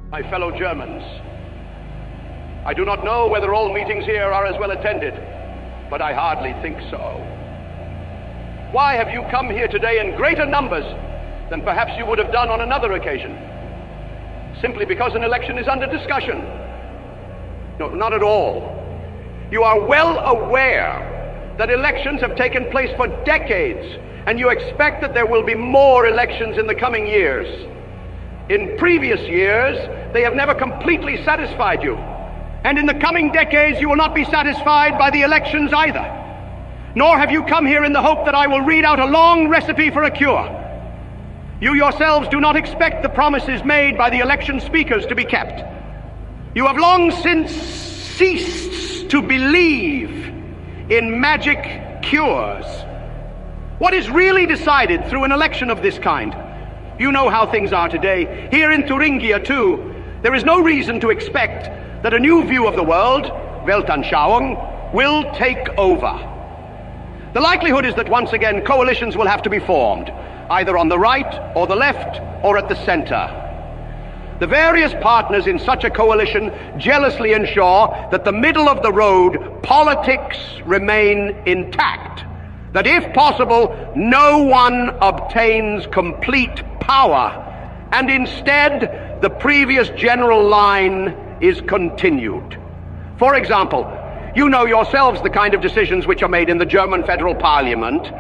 My fellow Germans, I do not know whether all meetings here are as well attended, but I hardly think so. Why have you come here today in greater numbers than perhaps you would have done on another occasion? Simply because an election is under discussion? No, not at all. You are well aware that elections have taken place for decades, and you expect that there will be more elections in the coming years. In previous years, they have never completely satisfied you. And in the coming decades, you will not be satisfied by the elections either. Nor have you come here in the hope that I will read out a long recipe for a cure. You yourselves do not expect the promises made by the election speakers to be kept. You have long since ceased to believe in magic cures. What is really decided through an election of this kind? You know how things are today. Here in Thuringia, too, there is no reason to expect that a new view of the world, Weltanschauung, will take over. The likelihood is that once again coalitions will have to be formed, either on the right or the left or at the center. The various partners in such a coalition jealously ensure that the middle of the road politics remain intact, that if possible, no one obtains complete power, and instead the previous general line is continued. For example, you know yourselves the kind of decisions which are made in the German Federal Parliament,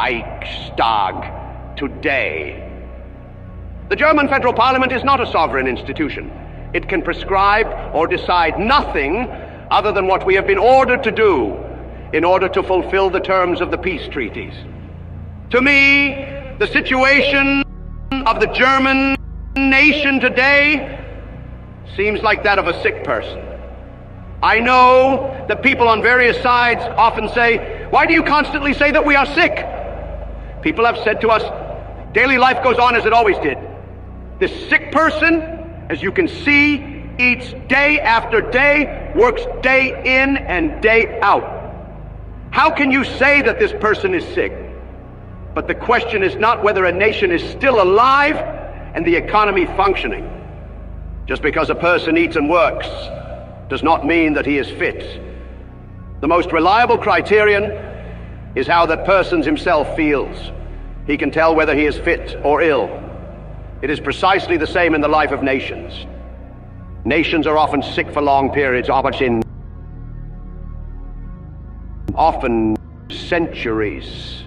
Reichstag, today. The German Federal Parliament is not a sovereign institution. It can prescribe or decide nothing other than what we have been ordered to do in order to fulfill the terms of the peace treaties. To me, the situation of the German nation today seems like that of a sick person. I know that people on various sides often say, "Why do you constantly say that we are sick?" People have said to us, daily life goes on as it always did. This sick person, as you can see, eats day after day, works day in and day out. How can you say that this person is sick? But the question is not whether a nation is still alive and the economy functioning. Just because a person eats and works does not mean that he is fit. The most reliable criterion is how that person himself feels. He can tell whether he is fit or ill. It is precisely the same in the life of nations. Nations are often sick for long periods, often centuries.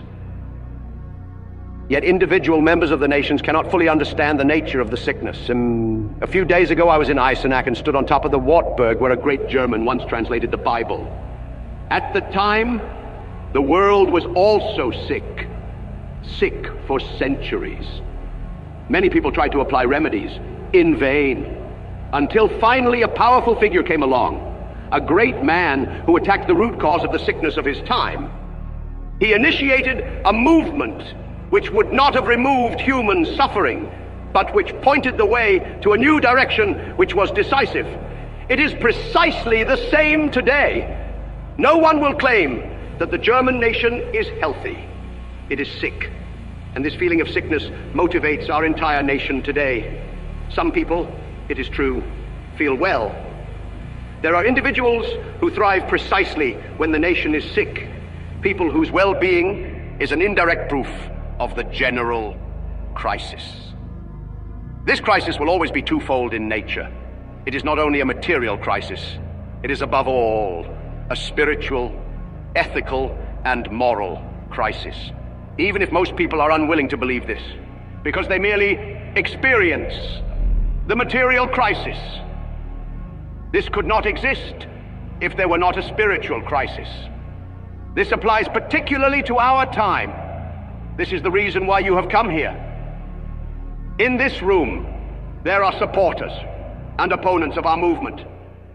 Yet individual members of the nations cannot fully understand the nature of the sickness. A few days ago I was in Eisenach and stood on top of the Wartburg where a great German once translated the Bible. At the time, the world was also sick for centuries. Many people tried to apply remedies in vain, until finally a powerful figure came along, a great man who attacked the root cause of the sickness of his time. He initiated a movement which would not have removed human suffering, but which pointed the way to a new direction which was decisive. It is precisely the same today. No one will claim that the German nation is healthy. It is sick. And this feeling of sickness motivates our entire nation today. Some people, it is true, feel well. There are individuals who thrive precisely when the nation is sick, people whose well-being is an indirect proof of the general crisis. This crisis will always be twofold in nature. It is not only a material crisis, it is above all a spiritual, ethical, and moral crisis. Even if most people are unwilling to believe this, because they merely experience the material crisis. This could not exist if there were not a spiritual crisis. This applies particularly to our time. This is the reason why you have come here. In this room, there are supporters and opponents of our movement.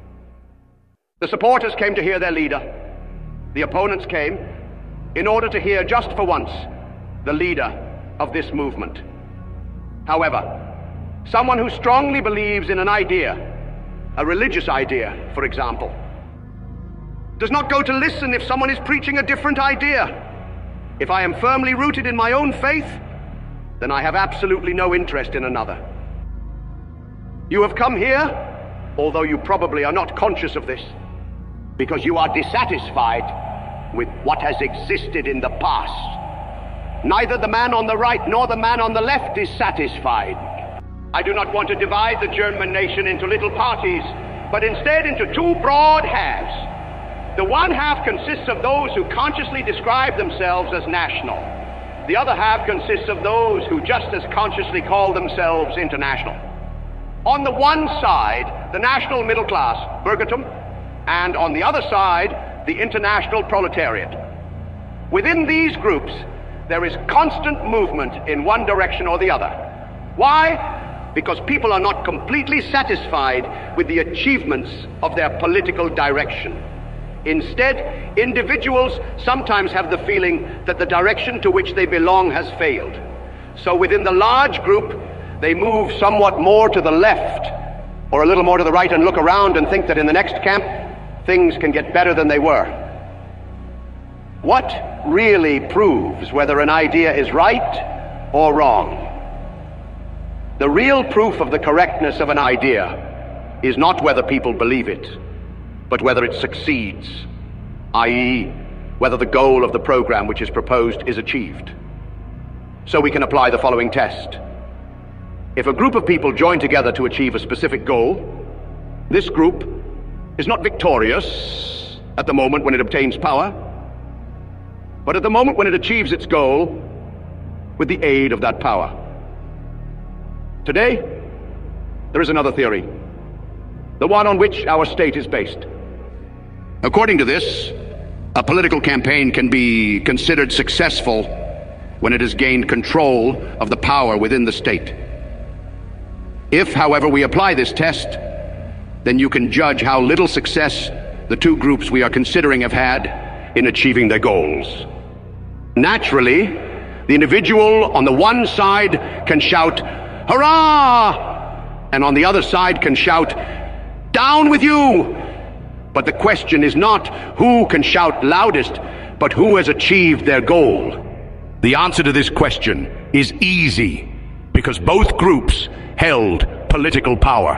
The supporters came to hear their leader. The opponents came in order to hear just for once the leader of this movement. However, someone who strongly believes in an idea, a religious idea, for example, does not go to listen if someone is preaching a different idea. If I am firmly rooted in my own faith, then I have absolutely no interest in another. You have come here, although you probably are not conscious of this, because you are dissatisfied with what has existed in the past. Neither the man on the right nor the man on the left is satisfied. I do not want to divide the German nation into little parties, but instead into two broad halves. The one half consists of those who consciously describe themselves as national. The other half consists of those who just as consciously call themselves international. On the one side, the national middle class, Bürgertum, and on the other side, the international proletariat. Within these groups, there is constant movement in one direction or the other. Why? Because people are not completely satisfied with the achievements of their political direction. Instead, individuals sometimes have the feeling that the direction to which they belong has failed. So within the large group, they move somewhat more to the left or a little more to the right and look around and think that in the next camp, things can get better than they were. What really proves whether an idea is right or wrong? The real proof of the correctness of an idea is not whether people believe it, but whether it succeeds, i.e., whether the goal of the program which is proposed is achieved. So we can apply the following test. If a group of people join together to achieve a specific goal, this group is not victorious at the moment when it obtains power, but at the moment when it achieves its goal with the aid of that power. Today, there is another theory, the one on which our state is based. According to this, a political campaign can be considered successful when it has gained control of the power within the state. If, however, we apply this test, then you can judge how little success the two groups we are considering have had in achieving their goals. Naturally, the individual on the one side can shout, "Hurrah!" and on the other side can shout, "Down with you!" But the question is not who can shout loudest, but who has achieved their goal. The answer to this question is easy, because both groups held political power.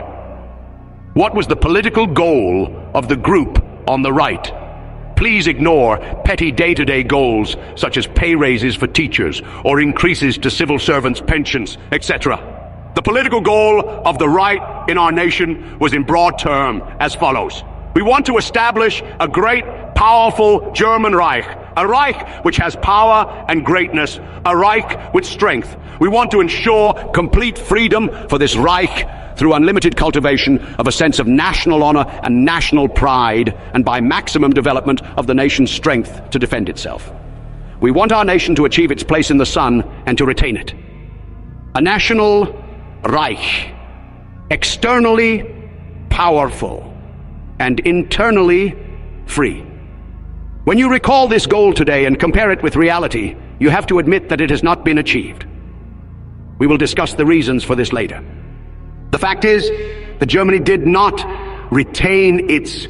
What was the political goal of the group on the right? Please ignore petty day-to-day goals such as pay raises for teachers or increases to civil servants' pensions, etc. The political goal of the right in our nation was in broad terms as follows. We want to establish a great, powerful German Reich, a Reich which has power and greatness, a Reich with strength. We want to ensure complete freedom for this Reich through unlimited cultivation of a sense of national honor and national pride, and by maximum development of the nation's strength to defend itself. We want our nation to achieve its place in the sun and to retain it. A national Reich, externally powerful and internally free. When you recall this goal today and compare it with reality, you have to admit that it has not been achieved. We will discuss the reasons for this later. The fact is that Germany did not retain its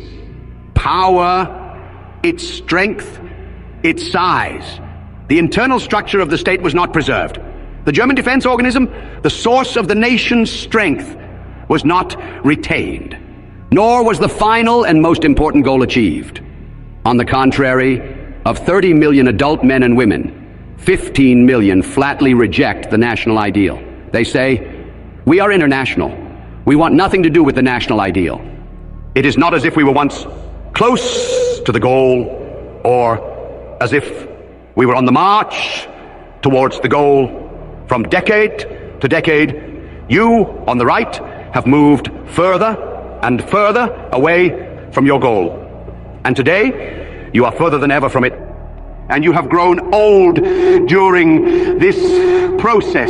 power, its strength, its size. The internal structure of the state was not preserved. The German defense organism, the source of the nation's strength, was not retained. Nor was the final and most important goal achieved. On the contrary, of 30 million adult men and women, 15 million flatly reject the national ideal. They say, "We are international. We want nothing to do with the national ideal." It is not as if we were once close to the goal, or as if we were on the march towards the goal. From decade to decade, you, on the right, have moved further and further away from your goal. And today, you are further than ever from it. And you have grown old during this process.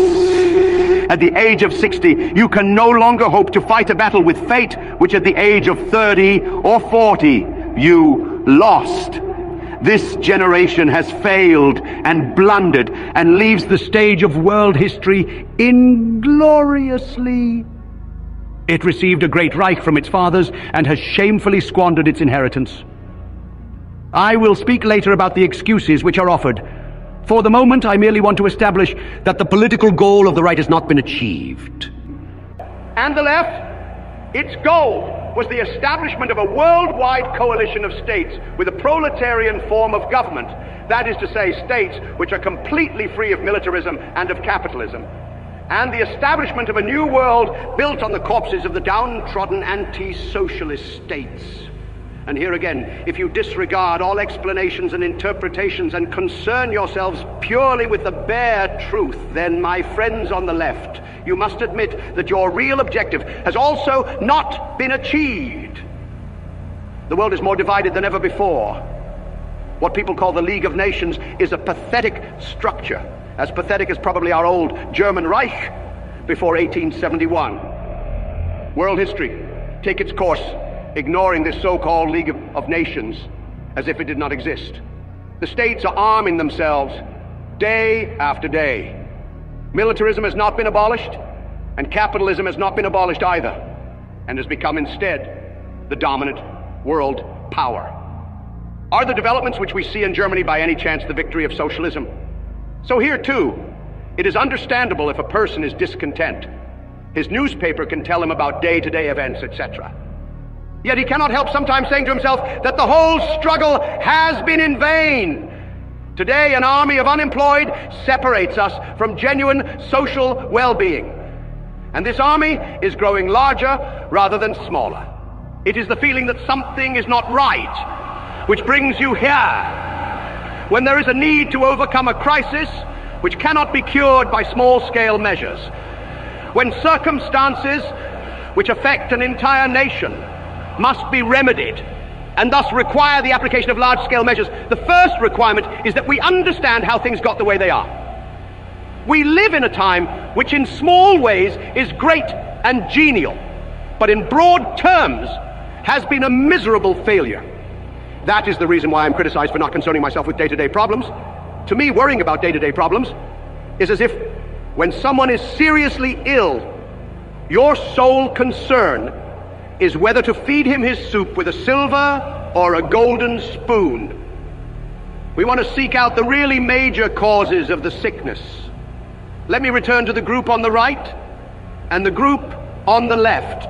At the age of 60, you can no longer hope to fight a battle with fate, which at the age of 30 or 40, you lost. This generation has failed and blundered and leaves the stage of world history ingloriously. It received a great Reich from its fathers and has shamefully squandered its inheritance. I will speak later about the excuses which are offered. For the moment, I merely want to establish that the political goal of the right has not been achieved. And the left? Its goal was the establishment of a worldwide coalition of states with a proletarian form of government. That is to say, states which are completely free of militarism and of capitalism. And the establishment of a new world built on the corpses of the downtrodden anti-socialist states. And here again, if you disregard all explanations and interpretations and concern yourselves purely with the bare truth, then, my friends on the left, you must admit that your real objective has also not been achieved. The world is more divided than ever before. What people call the League of Nations is a pathetic structure, as pathetic as probably our old German Reich before 1871. World history, take its course, ignoring this so-called League of Nations as if it did not exist. The states are arming themselves day after day. Militarism has not been abolished, and capitalism has not been abolished either, and has become instead the dominant world power. Are the developments which we see in Germany by any chance the victory of socialism? So here too, it is understandable if a person is discontent. His newspaper can tell him about day-to-day events, etc. Yet he cannot help sometimes saying to himself that the whole struggle has been in vain. Today, an army of unemployed separates us from genuine social well-being. And this army is growing larger rather than smaller. It is the feeling that something is not right which brings you here, when there is a need to overcome a crisis which cannot be cured by small-scale measures, when circumstances which affect an entire nation must be remedied and thus require the application of large-scale measures. The first requirement is that we understand how things got the way they are. We live in a time which in small ways is great and genial, but in broad terms has been a miserable failure. That is the reason why I'm criticized for not concerning myself with day-to-day problems. To me, worrying about day-to-day problems is as if when someone is seriously ill, your sole concern is whether to feed him his soup with a silver or a golden spoon. We want to seek out the really major causes of the sickness. Let me return to the group on the right and the group on the left.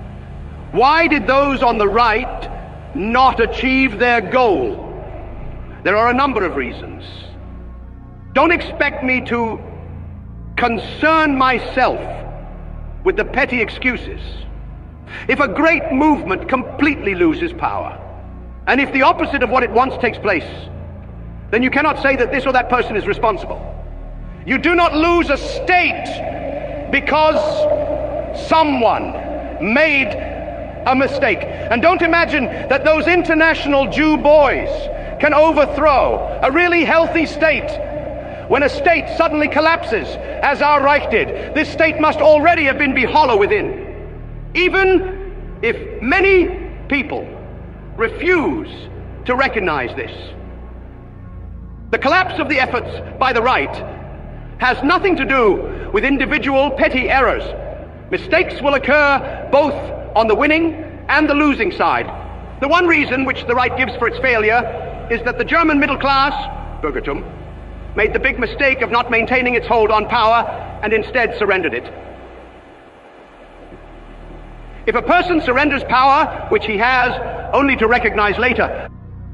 Why did those on the right not achieve their goal? There are a number of reasons. Don't expect me to concern myself with the petty excuses. If a great movement completely loses power, and if the opposite of what it wants takes place, then you cannot say that this or that person is responsible. You do not lose a state because someone made a mistake. And don't imagine that those international Jew boys can overthrow a really healthy state. When a state suddenly collapses, as our Reich did, this state must already have been hollow within. Even if many people refuse to recognize this. The collapse of the efforts by the right has nothing to do with individual petty errors. Mistakes will occur both on the winning and the losing side. The one reason which the right gives for its failure is that the German middle class, Bürgertum, made the big mistake of not maintaining its hold on power and instead surrendered it. If a person surrenders power, which he has, only to recognize later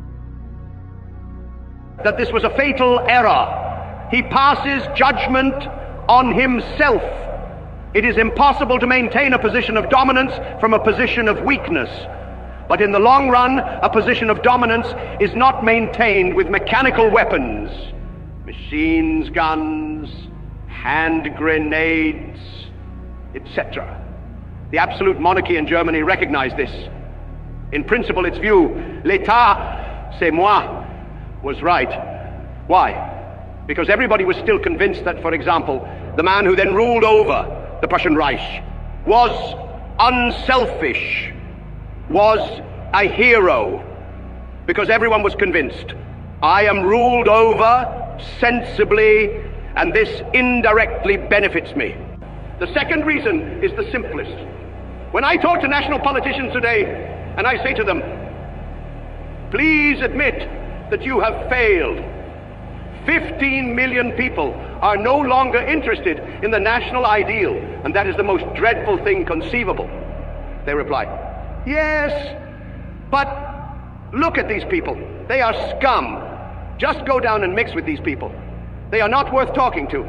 that this was a fatal error, he passes judgment on himself. It is impossible to maintain a position of dominance from a position of weakness. But in the long run, a position of dominance is not maintained with mechanical weapons, machines, guns, hand grenades, etc. The absolute monarchy in Germany recognized this. In principle, its view, l'état, c'est moi, was right. Why? Because everybody was still convinced that, for example, the man who then ruled over the Prussian Reich was unselfish, was a hero, because everyone was convinced, I am ruled over sensibly, and this indirectly benefits me. The second reason is the simplest. When I talk to national politicians today, and I say to them, please admit that you have failed. 15 million people are no longer interested in the national ideal, and that is the most dreadful thing conceivable. They reply, yes, but look at these people. They are scum. Just go down and mix with these people. They are not worth talking to.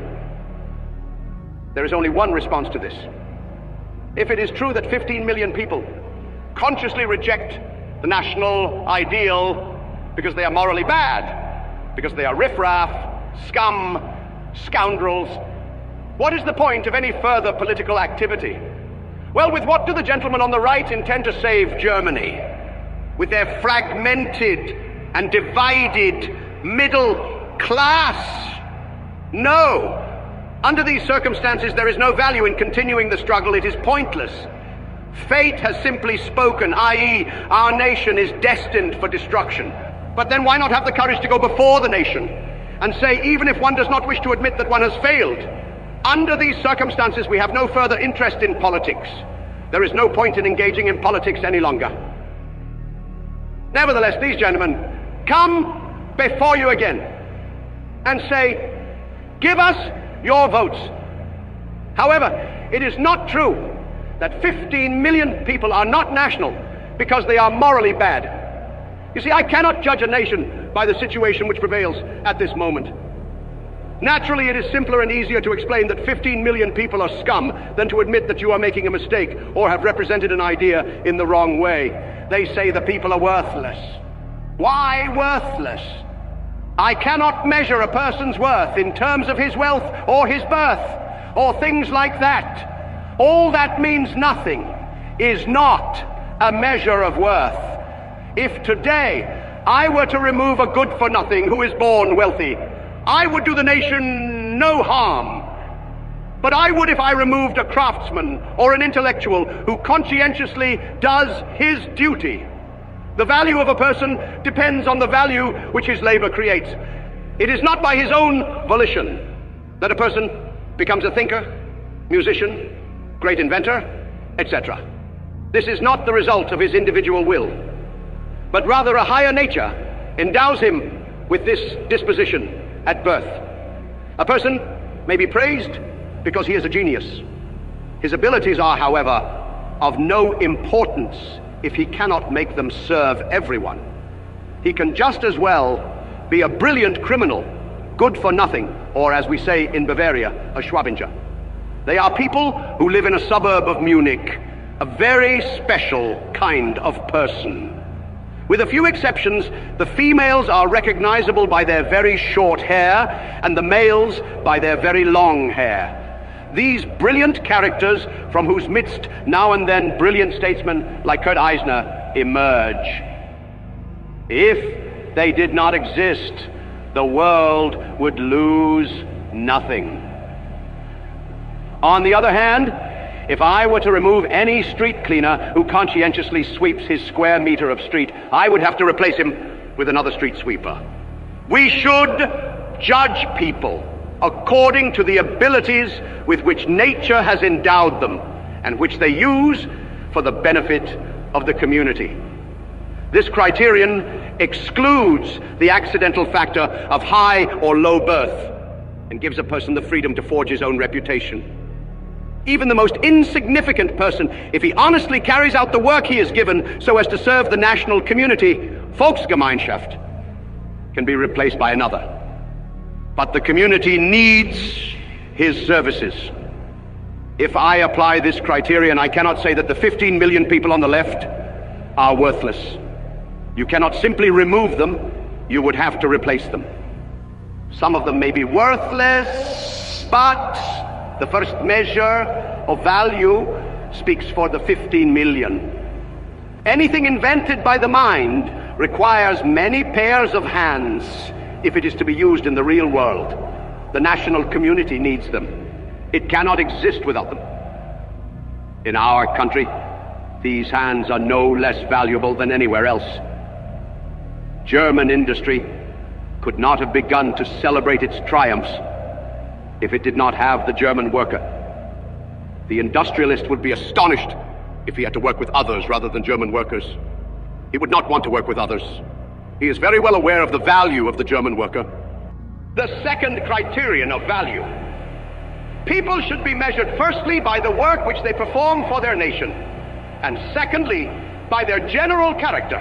There is only one response to this. If it is true that 15 million people consciously reject the national ideal because they are morally bad, because they are riffraff, scum, scoundrels, what is the point of any further political activity? Well, with what do the gentlemen on the right intend to save Germany? With their fragmented and divided middle class? No. Under these circumstances, there is no value in continuing the struggle. It is pointless. Fate has simply spoken, i.e., our nation is destined for destruction. But then why not have the courage to go before the nation and say, even if one does not wish to admit that one has failed, under these circumstances we have no further interest in politics. There is no point in engaging in politics any longer. Nevertheless, these gentlemen come before you again and say, give us your votes. However, it is not true that 15 million people are not national because they are morally bad. You see, I cannot judge a nation by the situation which prevails at this moment. Naturally, it is simpler and easier to explain that 15 million people are scum than to admit that you are making a mistake or have represented an idea in the wrong way. They say the people are worthless. Why worthless? I cannot measure a person's worth in terms of his wealth or his birth or things like that. All that means nothing is not a measure of worth. If today I were to remove a good-for-nothing who is born wealthy, I would do the nation no harm. But I would if I removed a craftsman or an intellectual who conscientiously does his duty. The value of a person depends on the value which his labor creates. It is not by his own volition that a person becomes a thinker, musician, great inventor, etc. This is not the result of his individual will, but rather a higher nature endows him with this disposition at birth. A person may be praised because he is a genius. His abilities are, however, of no importance if he cannot make them serve everyone. He can just as well be a brilliant criminal, good for nothing, or as we say in Bavaria, a Schwabinger. They are people who live in a suburb of Munich, a very special kind of person. With a few exceptions, the females are recognizable by their very short hair and the males by their very long hair. These brilliant characters, from whose midst now and then brilliant statesmen like Kurt Eisner emerge. If they did not exist, the world would lose nothing. On the other hand, if I were to remove any street cleaner who conscientiously sweeps his square meter of street, I would have to replace him with another street sweeper. We should judge people according to the abilities with which nature has endowed them and which they use for the benefit of the community. This criterion excludes the accidental factor of high or low birth and gives a person the freedom to forge his own reputation. Even the most insignificant person, if he honestly carries out the work he is given so as to serve the national community, Volksgemeinschaft, can be replaced by another. But the community needs his services. If I apply this criterion, I cannot say that the 15 million people on the left are worthless. You cannot simply remove them, you would have to replace them. Some of them may be worthless, but the first measure of value speaks for the 15 million. Anything invented by the mind requires many pairs of hands if it is to be used in the real world. The national community needs them. It cannot exist without them. In our country, these hands are no less valuable than anywhere else. German industry could not have begun to celebrate its triumphs if it did not have the German worker. The industrialist would be astonished if he had to work with others rather than German workers. He would not want to work with others. He is very well aware of the value of the German worker. The second criterion of value. People should be measured firstly by the work which they perform for their nation, and secondly, by their general character.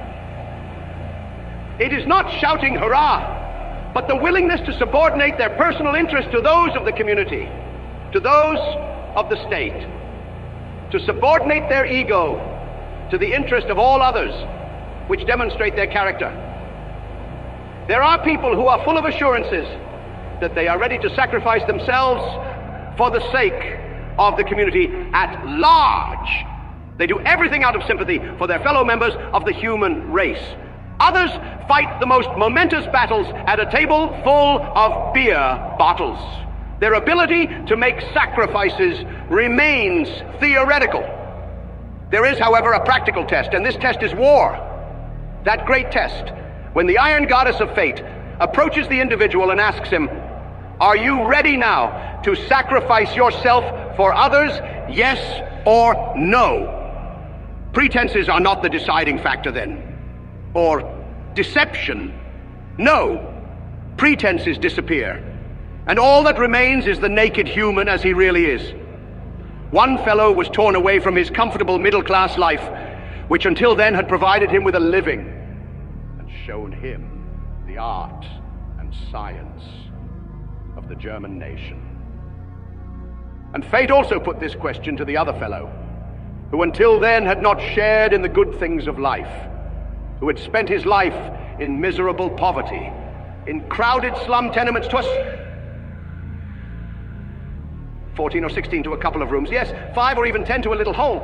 It is not shouting hurrah, but the willingness to subordinate their personal interests to those of the community, to those of the state, to subordinate their ego to the interest of all others, which demonstrate their character. There are people who are full of assurances that they are ready to sacrifice themselves for the sake of the community at large. They do everything out of sympathy for their fellow members of the human race. Others fight the most momentous battles at a table full of beer bottles. Their ability to make sacrifices remains theoretical. There is, however, a practical test, and this test is war. That great test, when the iron goddess of fate approaches the individual and asks him, "Are you ready now to sacrifice yourself for others, yes or no?" Pretenses are not the deciding factor then. Or deception. No. Pretenses disappear. And all that remains is the naked human as he really is. One fellow was torn away from his comfortable middle-class life, which until then had provided him with a living, and shown him the art and science of the German nation. And fate also put this question to the other fellow, who until then had not shared in the good things of life, who had spent his life in miserable poverty, in crowded slum tenements, 14 or 16 to a couple of rooms, yes, 5 or even 10 to a little hole.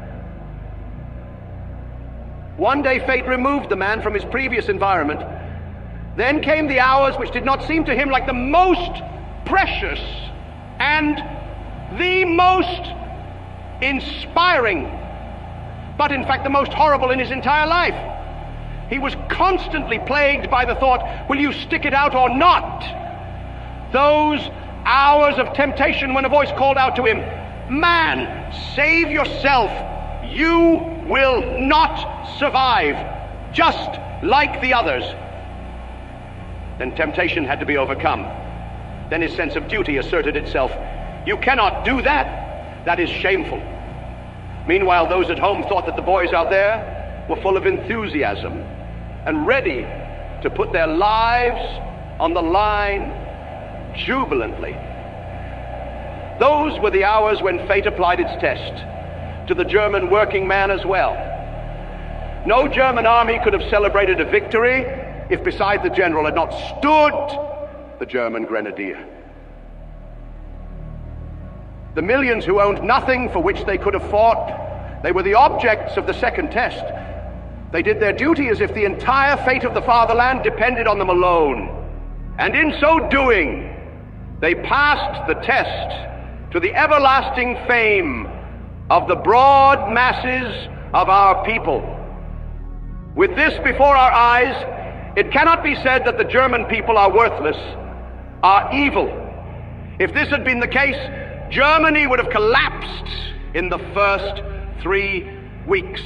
One day fate removed the man from his previous environment. Then came the hours which did not seem to him like the most precious and the most inspiring, but in fact the most horrible in his entire life. He was constantly plagued by the thought, will you stick it out or not? Those hours of temptation when a voice called out to him, "Man, save yourself. You will not survive, just like the others." Then temptation had to be overcome. Then his sense of duty asserted itself. You cannot do that. That is shameful. Meanwhile, those at home thought that the boys out there were full of enthusiasm and ready to put their lives on the line jubilantly. Those were the hours when fate applied its test to the German working man as well. No German army could have celebrated a victory if beside the general had not stood the German grenadier. The millions who owned nothing for which they could have fought, they were the objects of the second test. They did their duty as if the entire fate of the fatherland depended on them alone. And in so doing, they passed the test to the everlasting fame of the broad masses of our people. With this before our eyes, it cannot be said that the German people are worthless, are evil. If this had been the case, Germany would have collapsed in the first 3 weeks.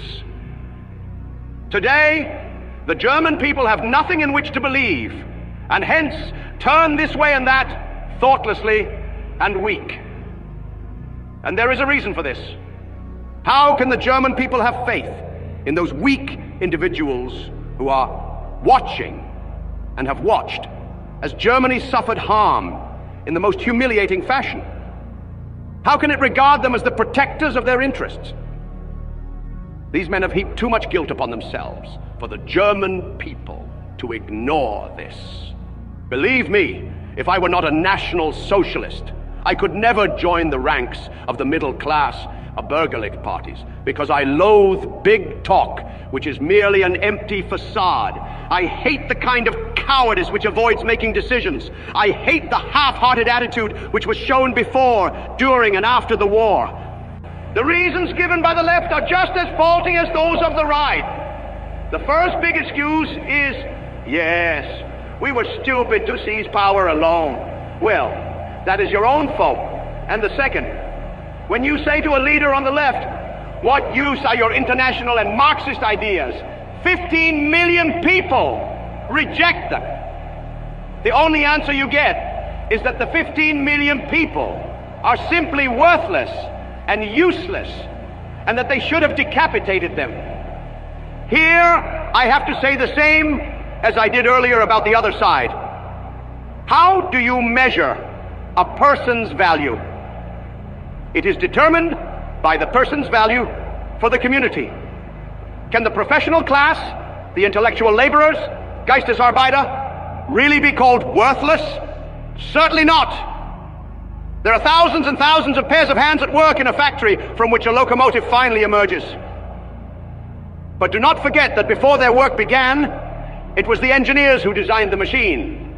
Today, the German people have nothing in which to believe, and hence turn this way and that thoughtlessly and weak. And there is a reason for this. How can the German people have faith in those weak individuals who are watching and have watched as Germany suffered harm in the most humiliating fashion? How can it regard them as the protectors of their interests? These men have heaped too much guilt upon themselves for the German people to ignore this. Believe me, if I were not a National Socialist, I could never join the ranks of the middle class of Bürgerlich parties, because I loathe big talk, which is merely an empty facade. I hate the kind of cowardice which avoids making decisions. I hate the half-hearted attitude which was shown before, during, and after the war. The reasons given by the left are just as faulty as those of the right. The first big excuse is, yes, we were stupid to seize power alone. Well, that is your own fault. And the second, when you say to a leader on the left, what use are your international and Marxist ideas? 15 million people reject them. The only answer you get is that the 15 million people are simply worthless and useless, and that they should have decapitated them. Here, I have to say the same as I did earlier about the other side. How do you measure a person's value? It is determined by the person's value for the community. Can the professional class, the intellectual laborers, Geistesarbeiter, really be called worthless? Certainly not. There are thousands and thousands of pairs of hands at work in a factory from which a locomotive finally emerges. But do not forget that before their work began, it was the engineers who designed the machine.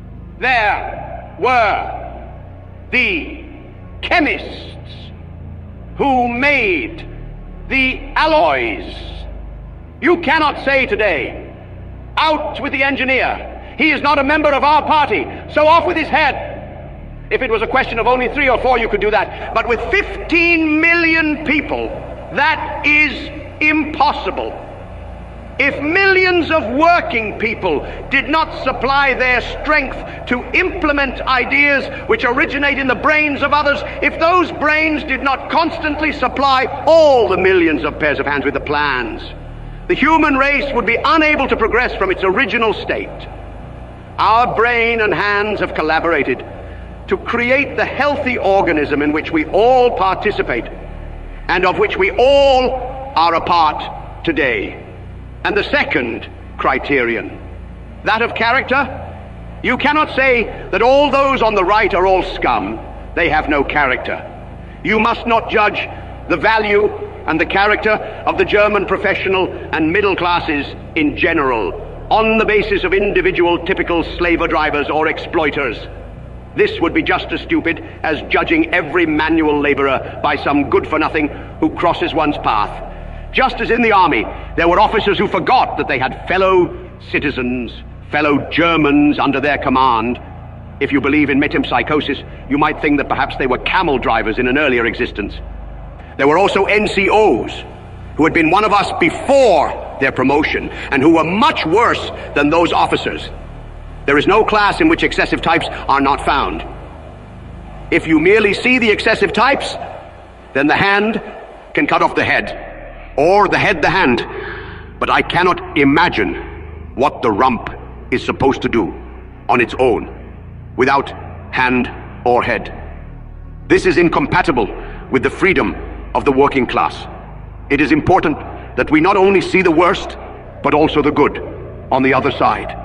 There were the chemists who made the alloys. You cannot say today, out with the engineer. He is not a member of our party, so off with his head. If it was a question of only 3 or 4, you could do that. But with 15 million people, that is impossible. If millions of working people did not supply their strength to implement ideas which originate in the brains of others, if those brains did not constantly supply all the millions of pairs of hands with the plans, the human race would be unable to progress from its original state. Our brain and hands have collaborated to create the healthy organism in which we all participate and of which we all are a part today. And the second criterion, that of character, you cannot say that all those on the right are all scum. They have no character. You must not judge the value and the character of the German professional and middle classes in general on the basis of individual typical slaver drivers or exploiters. This would be just as stupid as judging every manual laborer by some good-for-nothing who crosses one's path. Just as in the army, there were officers who forgot that they had fellow citizens, fellow Germans under their command. If you believe in metempsychosis, you might think that perhaps they were camel drivers in an earlier existence. There were also NCOs who had been one of us before their promotion and who were much worse than those officers. There is no class in which excessive types are not found. If you merely see the excessive types, then the hand can cut off the head, or the head the hand. But I cannot imagine what the rump is supposed to do on its own, without hand or head. This is incompatible with the freedom of the working class. It is important that we not only see the worst, but also the good on the other side.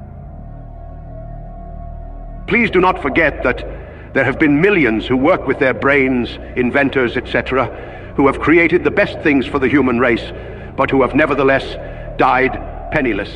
Please do not forget that there have been millions who work with their brains, inventors, etc., who have created the best things for the human race, but who have nevertheless died penniless.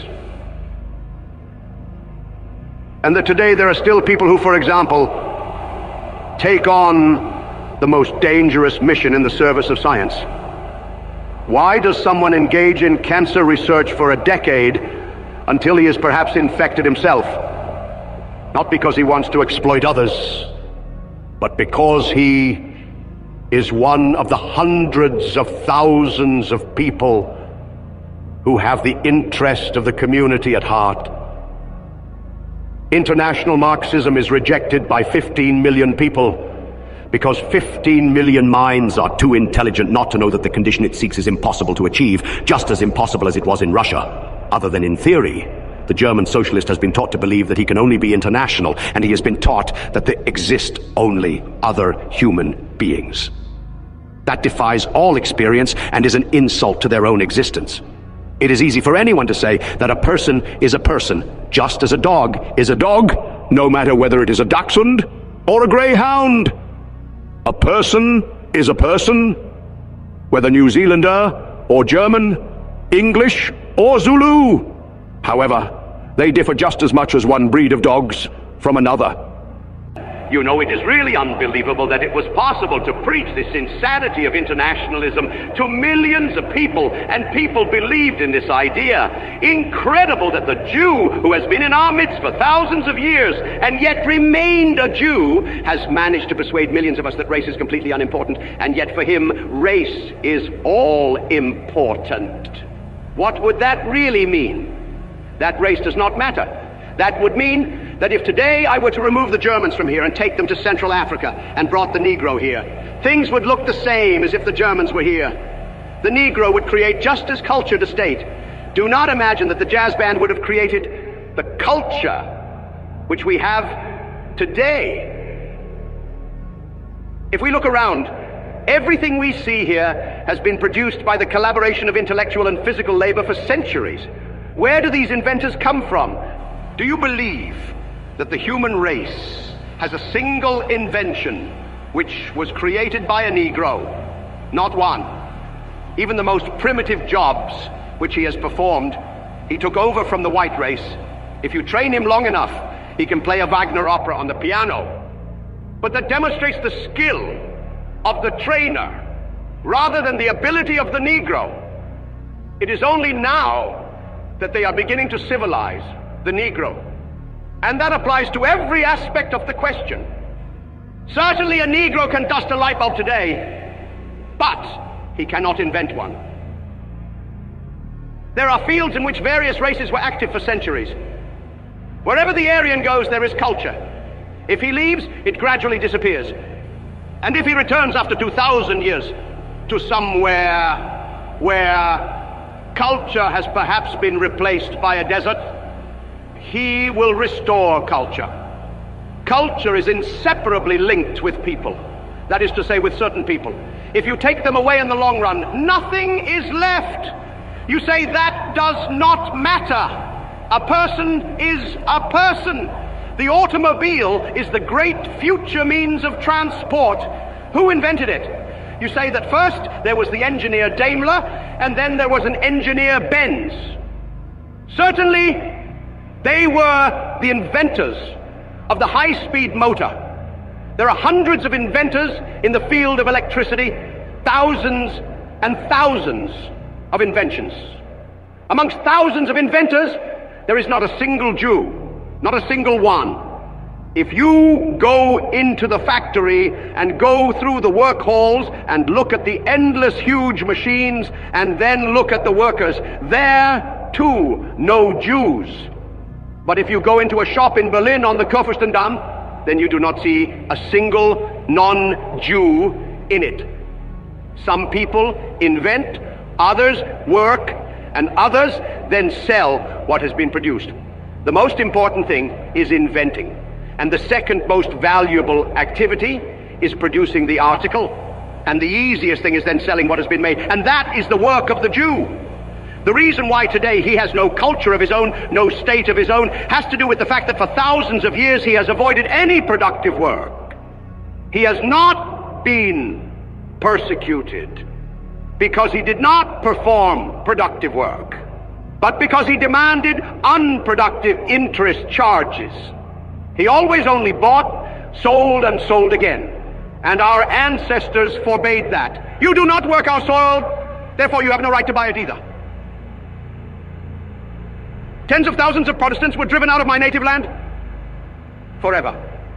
And that today there are still people who, for example, take on the most dangerous mission in the service of science. Why does someone engage in cancer research for a decade until he is perhaps infected himself? Not because he wants to exploit others, but because he is one of the hundreds of thousands of people who have the interest of the community at heart. International Marxism is rejected by 15 million people because 15 million minds are too intelligent not to know that the condition it seeks is impossible to achieve, just as impossible as it was in Russia, other than in theory. The German socialist has been taught to believe that he can only be international, and he has been taught that there exist only other human beings. That defies all experience and is an insult to their own existence. It is easy for anyone to say that a person is a person, just as a dog is a dog, no matter whether it is a dachshund or a greyhound. A person is a person, whether New Zealander or German, English or Zulu. However, they differ just as much as one breed of dogs from another. You know, it is really unbelievable that it was possible to preach this insanity of internationalism to millions of people, and people believed in this idea. Incredible that the Jew, who has been in our midst for thousands of years and yet remained a Jew, has managed to persuade millions of us that race is completely unimportant, and yet for him, race is all important. What would that really mean? That race does not matter. That would mean that if today I were to remove the Germans from here and take them to Central Africa and brought the Negro here, things would look the same as if the Germans were here. the Negro would create just as cultured a state. Do not imagine that the jazz band would have created the culture which we have today. If we look around, everything we see here has been produced by the collaboration of intellectual and physical labor for centuries. Where do these inventors come from? Do you believe that the human race has a single invention which was created by a Negro? Not one. Even the most primitive jobs which he has performed, he took over from the white race. If you train him long enough, he can play a Wagner opera on the piano. But that demonstrates the skill of the trainer rather than the ability of the Negro. It is only now that they are beginning to civilize the Negro. And that applies to every aspect of the question. Certainly a Negro can dust a light bulb today, but he cannot invent one. There are fields in which various races were active for centuries. Wherever the Aryan goes, there is culture. If he leaves, it gradually disappears. And if he returns after 2,000 years to somewhere where culture has perhaps been replaced by a desert, he will restore culture. Culture is inseparably linked with people. That is to say, with certain people. If you take them away in the long run, nothing is left. You say that does not matter. A person is a person. The automobile is the great future means of transport. Who invented it? You say that first there was the engineer Daimler, and then there was an engineer Benz. Certainly, they were the inventors of the high-speed motor. There are hundreds of inventors in the field of electricity, thousands and thousands of inventions. Amongst thousands of inventors, there is not a single Jew, not a single one. If you go into the factory and go through the work halls and look at the endless huge machines and then look at the workers, there too no Jews. But if you go into a shop in Berlin on the Kurfürstendamm, then you do not see a single non-Jew in it. Some people invent, others work, and others then sell what has been produced. The most important thing is inventing. And the second most valuable activity is producing the article. And the easiest thing is then selling what has been made. And that is the work of the Jew. The reason why today he has no culture of his own, no state of his own, has to do with the fact that for thousands of years he has avoided any productive work. He has not been persecuted because he did not perform productive work, but because he demanded unproductive interest charges. He always only bought, sold, and sold again. And our ancestors forbade that. You do not work our soil, therefore you have no right to buy it either. Tens of thousands of Protestants were driven out of my native land forever.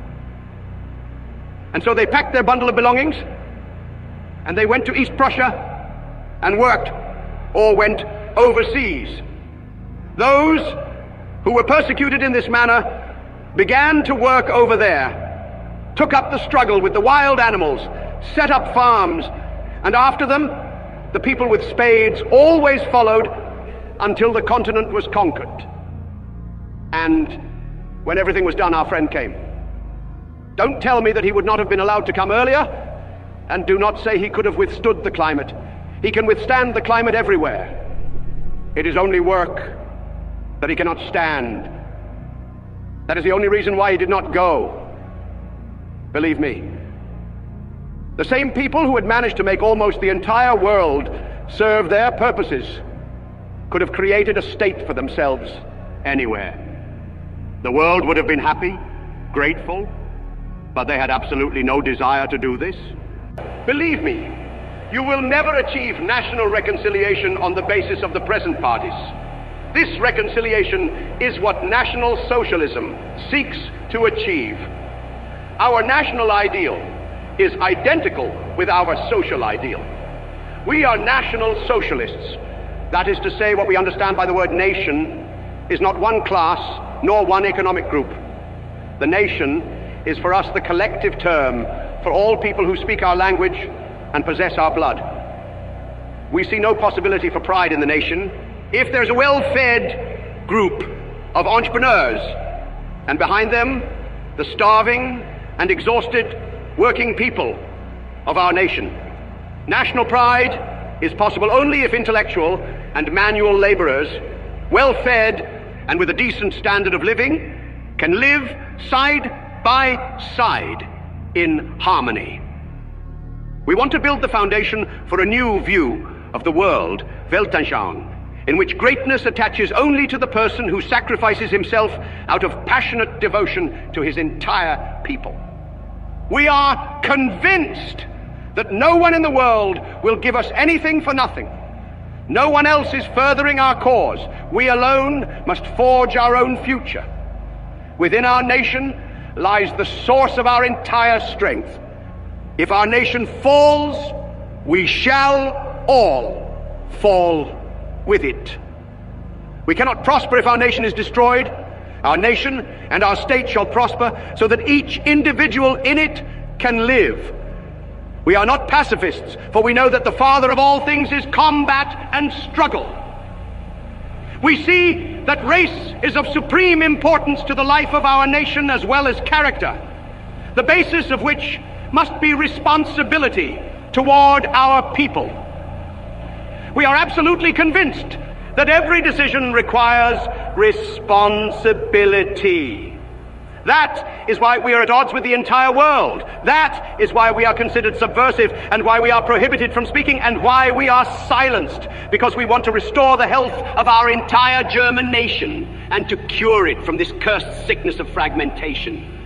And so they packed their bundle of belongings and they went to East Prussia and worked, or went overseas. Those who were persecuted in this manner began to work over there, took up the struggle with the wild animals, set up farms, and after them, the people with spades always followed until the continent was conquered. And when everything was done, our friend came. Don't tell me that he would not have been allowed to come earlier, and do not say he could have withstood the climate. He can withstand the climate everywhere. It is only work that he cannot stand. That is the only reason why he did not go. Believe me. The same people who had managed to make almost the entire world serve their purposes could have created a state for themselves anywhere. The world would have been happy, grateful, but they had absolutely no desire to do this. Believe me, you will never achieve national reconciliation on the basis of the present parties. This reconciliation is what National Socialism seeks to achieve. Our national ideal is identical with our social ideal. We are National Socialists. That is to say, what we understand by the word nation is not one class nor one economic group. The nation is for us the collective term for all people who speak our language and possess our blood. we see no possibility for pride in the nation if there's a well-fed group of entrepreneurs, and behind them, the starving and exhausted working people of our nation. National pride is possible only if intellectual and manual laborers, well-fed and with a decent standard of living, can live side by side in harmony. We want to build the foundation for a new view of the world, Weltanschauung, in which greatness attaches only to the person who sacrifices himself out of passionate devotion to his entire people. We are convinced that no one in the world will give us anything for nothing. No one else is furthering our cause. We alone must forge our own future. Within our nation lies the source of our entire strength. If our nation falls, we shall all fall with it. We cannot prosper if our nation is destroyed. Our nation and our state shall prosper so that each individual in it can live. We are not pacifists, for we know that the father of all things is combat and struggle. We see that race is of supreme importance to the life of our nation as well as character, the basis of which must be responsibility toward our people. We are absolutely convinced that every decision requires responsibility. That is why we are at odds with the entire world. That is why we are considered subversive and why we are prohibited from speaking and why we are silenced, because we want to restore the health of our entire German nation and to cure it from this cursed sickness of fragmentation.